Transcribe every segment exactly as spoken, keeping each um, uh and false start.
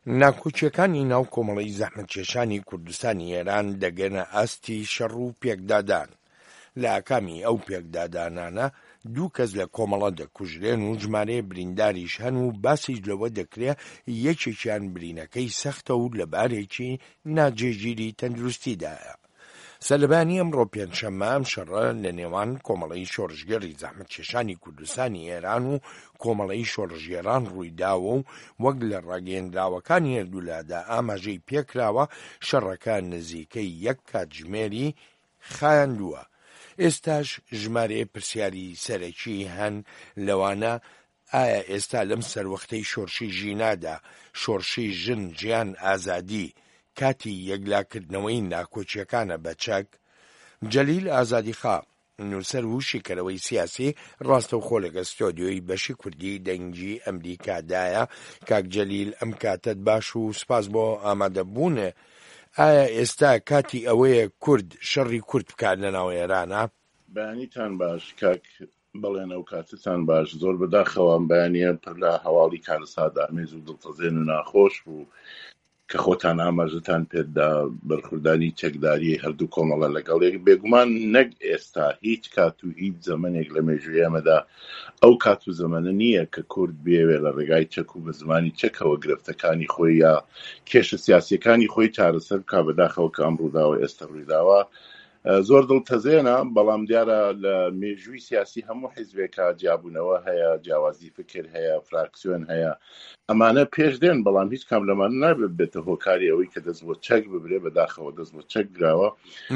ناکۆچیەکانی ناو کۆمەڵی زەحمەتکێشانی کوردستانی ئێران دەگەنە ئاستی شەڕ و پێکدادان. لە ئاکامی ئەو پێکدادانانە دوو کەس لە کۆمەڵە دەکوژرێن و ژمارەیە برینداریش هەن و باسیش لەوە دەکرێت یەکێکیان برینەکەی سەختە و لەبارێکی ناجێگیری تەندروستیدایە. سەلبانی ئەمڕۆ پێنجشەممە ئەم شەڕە لە نێوان کۆمەڵەی شۆڕژگەری زەحمەتکێشانی کوردستانی ئێران و کۆمەڵەی شۆڕژگێران ڕوویداوە و وەک لە ڕاگەیەندراوەکانی هەردوولادا ئاماژەی پێکراوە شەڕەکە نزیکەی یەک کاتژمێری خایاندووە. ئێستاش ژمارەیە پرسیاری سەرەکی هەن لەوانە ئایا ئێستا لەم سەروەختەی شۆڕشی ژینادا شۆڕشی ژن ژیان ئازادی کاتی یەکلاکردنەوەی ناکۆچیەکانە بەچەک؟ جەلیل ئازادیخا نووسەر و شیکەرەوەی سیاسی ڕاستەوخۆ لەگە ستۆدیۆی بەشی کوردی دەنگی ئەمریکادایە. کاک جەلیل ئەم کاتت باش و سپاس بۆ ئامادەبوونێ. ئایا ئێستا کاتی ئەوەیە کورد شەڕی کورد بکات لەناو ئێرانە؟ بەیانیتان باش کاک بەڵێن ئەو کاتتان باش. زۆر بەداخەوان بەیانیە پڕ لە هەواڵی کارەسادا ئامێز و دڵتەزێن و ناخۆش بوو کە خۆتان ئاماژەتان پێدا بەرخوردانی چەکداری هەردوو کۆمەڵە لەگەڵ یەک. بێگومان نەک ئێستا هیچ کات و هیچ زەمانێک لە مێژووی ئێمەدا ئەو کات و زەمانە نییە کە کورد بێوێ لە ڕێگای چەک و بە زمانی چەکەوە گرفتەکانی خۆی یا کێشە سیاسیەکانی خۆی چارەسەر بکا. بەداخەوە کە ئەم ڕووداوە ئێستا ڕوویداوە زۆر دڵتەزێنە، بەڵام دیارە لە مێژووی سیاسی هەموو حیزبێکە جیابوونەوە هەیە، جیاوازی فکر هەیە، فراکسیۆن هەیە. ئەمانە پێش دێن، بەڵام هیچ کام لەمانە نابێت بێتە هۆکاری ئەوەی کە دەست بۆ چەک ببرێ. بەداخەوە دەست بۆ چەک گراوە.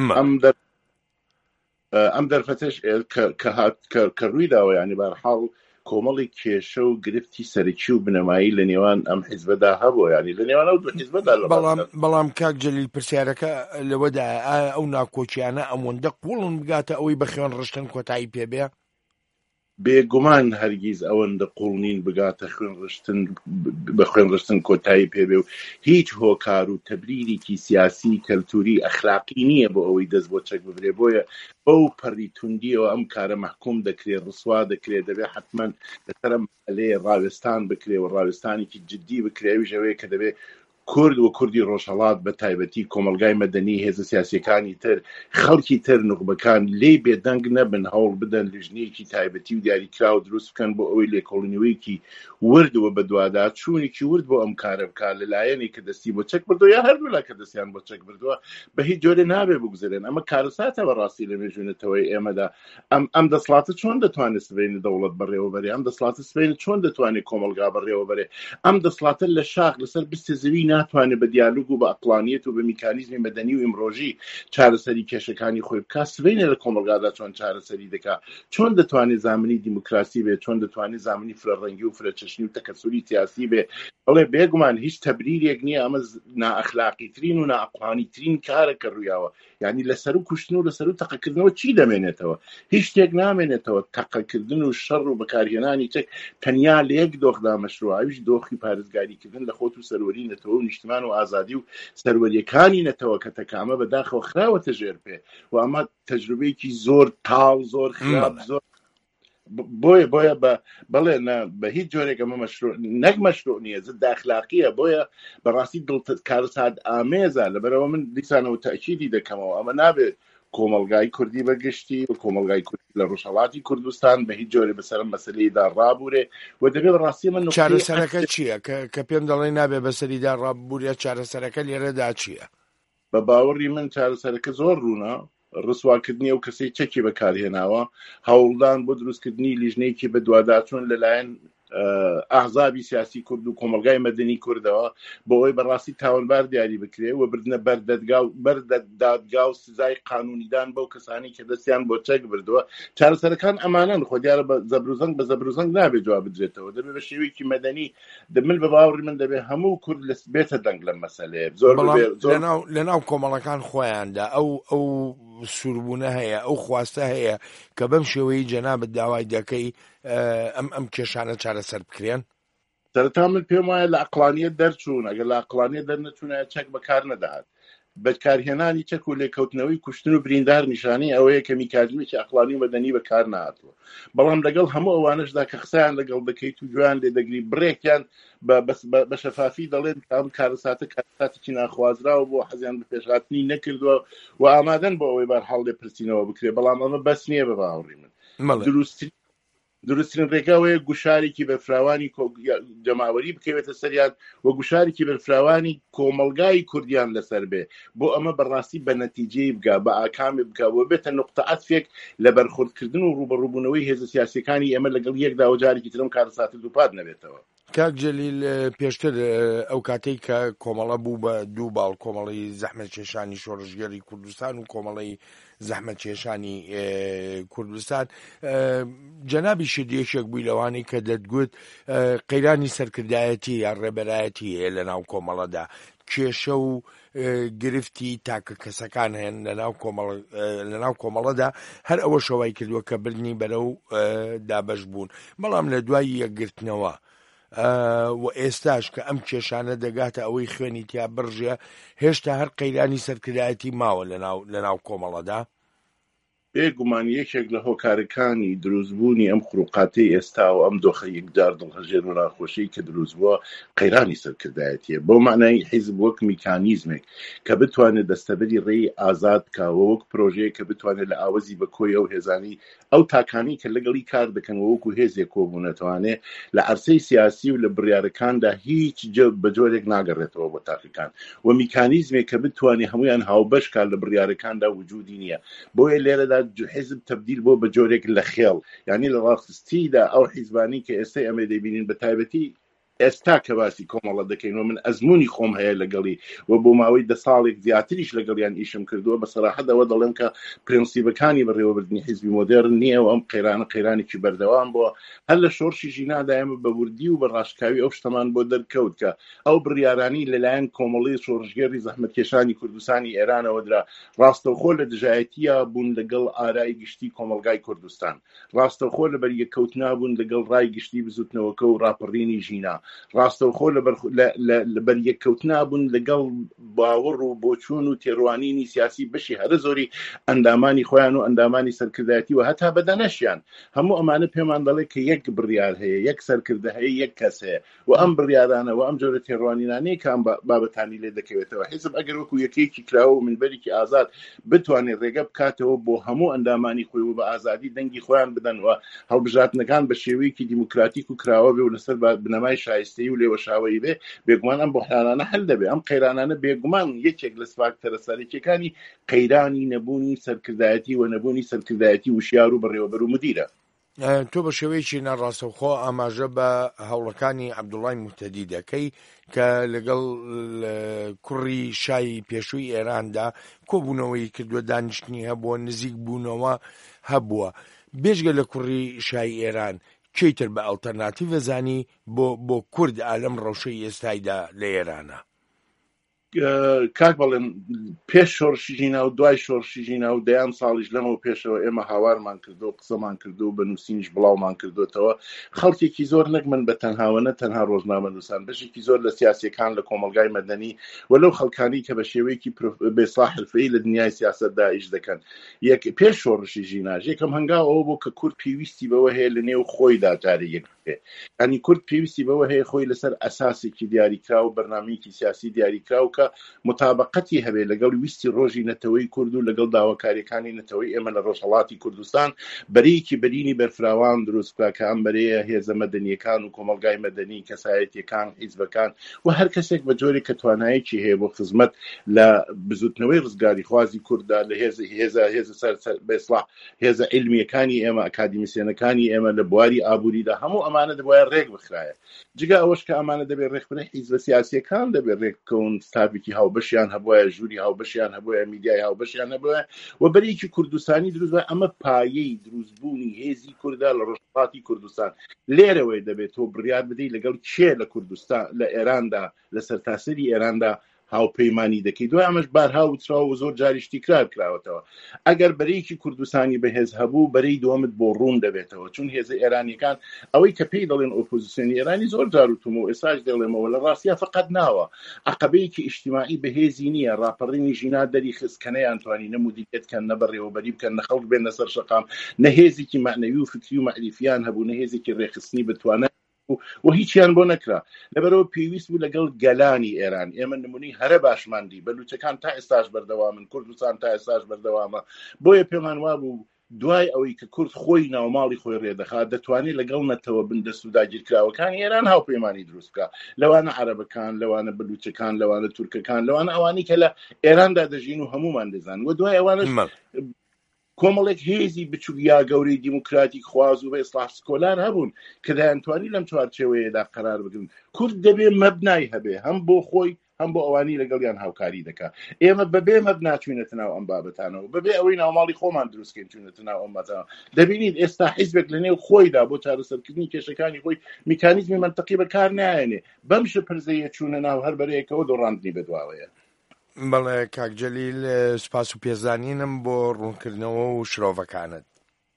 ئەم دەرفەتەش کە ڕوویداوە، یعنی بەرحاڵ کۆمەڵی کێشە و گرفتی سەرکی و بنەمایی لە نێوان ئەم حیزبەدا هەبووە، ینی لە نێوان ئەو دوو حیزبەدا. بەڵام کاک جەلیل پرسیارەکە لەوەدا ئایا ئەو ناکۆچیانە ئەوەندە قوڵن بگاتە ئەوەی بە خوێن ڕشتن کۆتایی پێبێ؟ بێگومان هەرگیز ئەوەندە قوڵ نین بگاتە خوێن ڕشتن بە خوێن ڕشتن کۆتایی پێبێ و هیچ هۆکار و تەبریرێکی سیاسی کەلتوری ئەخلاقی نییە بۆ ئەوەی دەست بۆ چەک ببرێ. بۆیە بەو پەڕی توندیەوە ئەم کارە مەحکوم دەکرێت، ڕسوا دەکرێت، دەبێت حتمما لەسەر مەسەلەیە ڕاوێستان بکرێ و ڕاوێستانێکی جددی بکرێ. ئەویش ئەوەیە کە دەبێت کورد و کوردی ڕۆژهەڵات بە تایبەتی کۆمەلگای مەدەنی، هێزە سیاسیەکانی تر، خەڵکی تر، نوخبەکان لێ بێدەنگ نەبن، هەوڵ بدەن لیژنەیەکی تایبەتی و دیاریکراوە دروست بکەن بۆ ئەوەی لێکۆڵینەوەیەکی وردوە بە دووادا چوونێکی ورد بۆ ئەم کارە بکات لەلایەنێک کە دەستی بۆ چەک بردووە یا هەردوو لا کە دەستیان بۆ چەک بردووە بە هیچ جۆرە نابێ بگوزارێن. ئەمە کارەساتە بەڕاستی لە مێژوونەتەوەی ئێمەدا. ئەم ئەم دەسڵاتە چۆن دەتوانێت سبەینە دەوڵەت بەڕێوەبەرێ؟ ئەم دەسڵاتە سبەینە چۆن دەتوانێت کۆمەلگا بەڕێوەبەرێ؟ ئەم دەسڵاتە لە شاخ لەسەر بستە زەوی ناتوانێت بە دیالوگ و بە ئەقلانیەت و بە میکانیزمی مەدەنی و ئیمڕۆژی چارەسەری کێشەکانی خۆی بکات. سبەینە لە کۆمەلگادا چۆن چارەسەری دەکات، چۆن دەتوانێت زامنی دیموکراسی بێت، چۆن دەتوانێت زامنی فرەڕەنگی و فرەچەشنی و تەکەسوری سیاسی بێ. بەڵێ بێگومان هیچ تەبریرێک نییە. ئەمە نائەخلاقیترین و نائەقلانیترین کارە کە ڕوویاوە. یعنی لەسەر و کوشتن و لەسەر و تەقەکردنەوە چی دەمێنێتەوە؟ هیچ شتێک نامێنێتەوە. تەقەکردن و شەڕ و بەکارهێنانی چەک تەنیا لە یەک دۆخدا مەشروع، ئەویش دۆخی پارێزگاریکردن لە خۆت و سەروەری نەتەوە و نیشتمان و ئازادی و سەروەریەکانی نەتەوە کە تەکامە بەداخەوە خراوەتە ژێر پێ و ئەمە تەجروبەیەکی زۆر تاڵ، زۆر خراپ، زۆر بۆیە بۆیە بە بەڵێ بە هیچ جۆرێک ئەمە مەشروع نەک مەشروع نییە، زد ئەخلاقیە. بۆیە بەڕاستی دڵ کارەسات ئامێزە. لەبەرەوە من دیسانەوە تەئکیدی دەکەمەوە ئەمە نابێت کۆمەلگای کوردی بەگشتی و کۆمەلگای کوردی لە ڕۆژهەڵاتی کوردستان بە هیچ جۆرێ بەسەر مەسەلەیەدا ڕابوورێ و دەبێت ڕاستی من چارەسەرەکە چییە کە پێم دەڵێ نابێت بەسەریدا ڕابوورێ؟ چارەسەرەکە لێرەدا چییە؟ بە باوەڕی من چارەسەرەکە زۆر ڕوونە. ڕسواکردنی ئەو کەسەی چەکی بەکارهێناوە، هەوڵدان بۆ دروستکردنی لیژنەیەکی بە دوواداچوون لەلایەن ئاحزابی سیاسی کورد و کۆمەلگای مەدەنی کوردەوە بۆ ئەوەی بەڕاستی تاوانبار دیاری بکرێ و بردنە بەردەدادگا و سزای قانونیدان بەو کەسانی کە دەستیان بۆ چەک بردووە. چارەسەرەکان ئەمانەن. خۆ دیارە بە زەبروزەنگ بە زەبروزەنگ نابێت جواب بدرێتەوە. دەبێت بە شێوەیەکی مەدەنی دەمل بە باوەڕی من دەبێت هەموو کورد بێتە دەنگ لەم مەسەلەیە. زۆر لەناو کۆمەڵەکان خۆیاندا ئەو ئەو سووربوونە هەیە، ئەو خواستە هەیە کە بەم شێوەیە جەنابەت داوای دەکەی ئەم ئەم کێشانە چارەسەر بکرێن. سەرەتا من پێم وایە لە عەقلانیەت دەرچوون. ئەگەر لە عەقلانیەت دەرنەچوونە چەک بەکار نەدەهات. بەکارهێنانی چەک و لێکەوتنەوەی کوشتن و بریندار نیشانەی ئەوەیە کە میکانیزمێکی ئەخلاقی و مەدەنی بەکار نهاتووە. بەڵام لەگەڵ هەموو ئەوانەشدا کە قسەیان لەگەڵ دەکەیت و گویان لێ دەگری بڕێکیان بە شەفافی دەڵێن ئەم کارەساتە کارەساتێکی ناخوازراوە بۆ حەزیان بە پێشهاتنی نەکردووە و ئامادەن بۆ ئەوەی بەرحاڵ لێپرسینەوە بکرێ، بەڵام ئەمە بەس نییە بە باوەڕی من. دروستترین دروستترین ڕێگاوەیە گوشارێکی بەرفراوانی جەماوەری بکەوێتە سەریان و گوشارێکی بەرفراوانی کۆمەلگای کوردیان لەسەر بێ، بۆ ئەمە بەڕاستی بە نەتیجەی بگا، بە ئاکامی بکەوە بێتە نقطە عەتفێک لە بەرخوردکردن و ڕوبەڕووبوونەوەی هێزە سیاسیەکانی ئێمە لەگەڵ یەکدا و جارێکی ترم کارەساتی دووپات نەبێتەوە. کاک جەلیل، پێشتر ئەو کاتەی کە کۆمەڵە بوو بە دوو باڵ، کۆمەڵی زەحمەتکێشانی شۆڕژگەری کوردستان و کۆمەڵی زەحمەتکێشانی کوردستان، جەنابی شیردیەکێک بووی لەوانەی کە دەتگوت قەیرانی سەرکردایەتی یا ڕێبەرایەتی هەیە لە ناو کۆمەڵەدا، کێشە و گرفتی تاکە کەسەکان هەن لە ناو کۆمەڵەدا، هەر ئەوە شەوای کردووە کە برنی بەرەو دابەش بوون. بەڵام لە دوای یەکگرتنەوە و ئێستاش کە ئەم کێشانە دەگاتە ئەوەی خوێنی تیا بڕژێ، هێشتا هەر قەیرانی سەرکردایەتی ماوە لە ناو کۆمەڵەدا. بێگومان یەکێک لە هۆکارەکانی دروستبوونی ئەم خروقاتەی ئێستا و ئەم دۆخە یەکجار دڵهەژێر و ناخۆشەی کە دروست بووە قەیرانی سەرکردایەتیە، بۆ معنای حیزب وەک میکانیزمێک کە بتوانێت دەستەبەری ڕێی ئازاد بکاوە، وەک پرۆژەیە کە بتوانێت لە ئاوەزی بەکۆی ئەو هێزانی ئەو تاکانی کە لەگەڵی کار دەکەن وەکو هێزێک کۆبوو نەتوانێت لە عەرسەی سیاسی و لە بڕیارەکاندا هیچ بە جۆرێک ناگەڕێتەوە بۆ تاقیەکان، و میکانیزمێک کە بتوانێت هەمویان هاوبەش کار لە بڕیارەکاندا وجودی نییە. بۆیە لێرەدا حزب تبدیل بۆ بە جۆرێک لە خێڵ، یعنی لە ڕاستیدا ئەو حیزبانی کە ئێستا ئەمە دەبینین بە تایبەتی ئێستا کە باسی کۆمەڵە دەکەین و من ئەزمموی خۆم هەیە لەگەڵی و بۆ ماوەی دە ساڵێک زیاتریش لەگەڵیان ئیشم کردووە، بە سەراحەتەوە دەڵێم کە پرینسیبەکانی بەڕێوەبردننی حیزبی مۆدێرن نییە و ئەم قەیرانە قەیرانێکی بەردەوام بووە. هەر لە شۆڕشی ژینادا ئێمە بە وردی و بە ڕاشکاوی ئەو شتەمان بۆ دەرکەوت کە ئەو بڕیارانی لەلایەن کۆمەڵی شۆڕژگەری زەحمەتکێشانی کوردستانی ئێرانەوە درا، ڕاستەوخۆ لە دژایەتیە بوون لەگەڵ ئارای گشتی کۆمەلگای کوردستان، ڕاستەوخۆ لە بەریەکەوتنا بوون لەگەڵ ڕای گشتی بزوتنەوەکە و ڕاپەڕینی ژینا، ڕاستەوخۆ لە بەریەکەوتنا بوون لەگەڵ باوەڕ و بۆچوون و تێڕوانینی سیاسی بەشی هەرە زۆری ئەندامانی خۆیان و ئەندامانی سەرکردایەتی و هەتا بەدەنەشیان. هەموو ئەمانە پێمان دەڵێ کە یەک بڕیار هەیە، یەک سەرکردە هەیە، یەک کەس هەیە و ئەم بڕیارانە و ئەم جۆرە تێڕوانینانەیە کە ئەم بابەتانی لێ دەکەوێتەوە. حیزب ئەگەر وەکو یەکێکی کراوە و منبەرێکی ئازاد بتوانێت ڕێگە بکاتەوە بۆ هەموو ئەندامانی خۆی و بە ئازادی دەنگی خۆیان بدەن و هەڵبژاردنەکان بە شێوەیەکی دیموکراتیک و کراوە بێ و لەسەر بنەمای شایستەیی و لێوەشاوەیی بێ، بێگومان ئەم بۆحرانانە هەل دەبێ. ئەم قەیرانانە بێگومان یەکێک لە فاکتەرە سەرەکیەکانی قەیرانی نەبوونی سەرکردایەتی و نەبوونی سەرکردایەتی وشیار و بەڕێوەبەر و مدیرە. تۆ بە شێوەیەکی ناڕاستەوخۆ ئاماژە بە هەوڵەکانی عەبدوڵای موحتەدی دەکەی کە لەگەڵ کوڕی شای پێشووی ئێراندا کۆبوونەوەی کردووە، دانیشتنی هەبووە، نزیک بوونەوە هەبووە. بێژگە لە کوڕی شای ئێران چیتر بە ئەڵتەرناتیڤە زانی بۆ بۆ کورد ئالەم ڕەوشەی ئێستایدا لە ئێرانە؟ کاک بەڵێن پێش شۆڕشی ژینا و دوای شۆڕشی ژینا و دەیان ساڵیش لەمەوە پێشەوە ئێمە هاوارمان کردو و قسەمان کردو و بە نووسینیش بڵاومان کردوێتەوە. خەڵکێکی زۆر نەک من بە تەنهاوەنە تەنها ڕۆژنامە نووسان، بەشێکی زۆر لە سیاسیەکان لە کۆمەلگای مەدەنی و لەو خەڵکانی کە بە شێوەیەکی بێسڵاح حرفەیی لە دنیای سیاسەتدا ئیش دەکەن. یەک پێش شۆڕشی ژیناژ یەکەم هەنگاو ئەوە بۆ کە کورد پێویستی بەوە هەیە لە نێو خۆیدا جارێ یەک بێ، ینی کورد پێویستی بەوە هەیە خۆی لەسەر ئەساسێکی دیاریکرا و بەرنامەیەکی سیاسی دیاریکرا و کە متابقەتی هەبێ لەگەڵ ویستی ڕۆژی نەتەوەی کورد و لەگەڵ داواکاریەکانی نەتەوەی ئێمە لە ڕۆژهەڵاتی کوردستان بەرەیەکی بەرینی بەرفراوان دروست بکا کە ئەم بەرەیە هێزە مەدەنیەکان و کۆمەلگای مەدەنی، کەسایەتیەکان، حیزبەکان و هەر کەسێک بە جۆرێک کە توانایەکی هەیە بۆ خزمەت لە بزوتنەوەی ڕزگاری خوازی کووردا لە هێزە هێزە هێزە سەر بێسڵاح هێزە عیلمیەکانی ئێمە، ئەکادیمیسیەنەکانی ئێمە لە بواری ئابووریدا، هەموو ئەمانە دەبوایە ڕێک بخرایە. جگە ئەوەش کە ئەمانە دەبێت ڕێک بنە، حیزبە سیاسیەکان دەبێت ڕێک بکەون، ستافێکی هاوبەشیان هەبوایە، ژووری هاوبەشیان هەبوایە، میدیای هاوبەشیان هەبوایە و بەرەیەکی کوردستانی دروست بە. ئەمە پایەی دروستبوونی هێزی کووردا لە ڕۆژهەڵاتی کوردستان. لێرەوەی دەبێت تۆ بڕیار بدەیت لەگەڵ کێ لە کوردستان لە ئێراندا لە سەرتاسەری ئێراندا هاوپەیمانی دەکەی دوای ئەمەش بارها وتراوە و زۆر جاریش تیکرار کراوەتەوە ئەگەر بەرەیەکی کوردستانی بەهێز هەبوو بەرەی دووەمت بۆ ڕوون دەبێتەوە چون هێزە ئێرانیەکان ئەوەی کە پێی دەڵێن ئۆپۆزیسیۆنی ئێرانی زۆر جار وتم و ئێستاش دەڵێمەوە لە ڕاستیە فقەت ناوە عەقەبەیەکی ئیجتیماعی بەهێزی نییە ڕاپەڕینی ژینا دەری خستکەنەیان توانی نەمودیریت کەن نەبەڕێوەبەری بکەن نە خەڵک بێنە سەر شەقام نە هێزێکی معنەوی و فکری و مەعریفیان هەبوو نە هێزێکی ڕێخستنی بتوانە و هیچیان بۆ نەکرا لەبەرەوە پێویست بوو لەگەڵ گەلانی ئێران ئێمە نمونەی هەرە باشماندی بەلوچەکان تا ئێستاش بەردەوامن کوردستان تا ئێستاش بەردەوامە بۆیە پێمان وابوو دوای ئەوەی کە کورد خۆی ناوماڵی خۆی ڕێدەخات دەتوانێت لەگەڵ نەتەوە بندە سووداگیرکراوەکانی ئێران هاوپەیمانی دروست بکات لەوانە عەرەبەکان لەوانە بەلوچەکان لەوانە تورکەکان لەوانە ئەوانی کە لە ئێراندا دەژین و هەمومان دەزان و دوای ئەوانش کۆمەڵێک هێزی بچووک یا گەورەی دیموکراتیک خواز و بە ئیسلاح سکۆلار هەبوون کە دەیانتوانی لەم چوارچێوەیەدا قەرار بگرن کورد دەبێ مەبنای هەبێ هەم بۆ خۆی هەم بۆ ئەوانی لەگەڵیان هاوکاری دەکات ئێمە بەبێ مەبنا چوینەتە ناو ئەم بابەتانەوە بەبێ ئەوەی ناوماڵی خۆمان دروستکەین چوینەتە ناو ئەم بابەتانەوە دەبینیت ئێستا حیزبێک لەنێو خۆیدا بۆ چارەسەرکردنی کێشەکانی خۆی میکانیزمی منتەقی بەکار نایێنێ بەم شەپرزەیە چوونە ناو هەر بەرەیەکەوە دۆڕاندنی بەدواوەیە بەڵێ کاک جەلیل سپاس و پێزانینم بۆ ڕوونکردنەوە و شرۆڤەکانت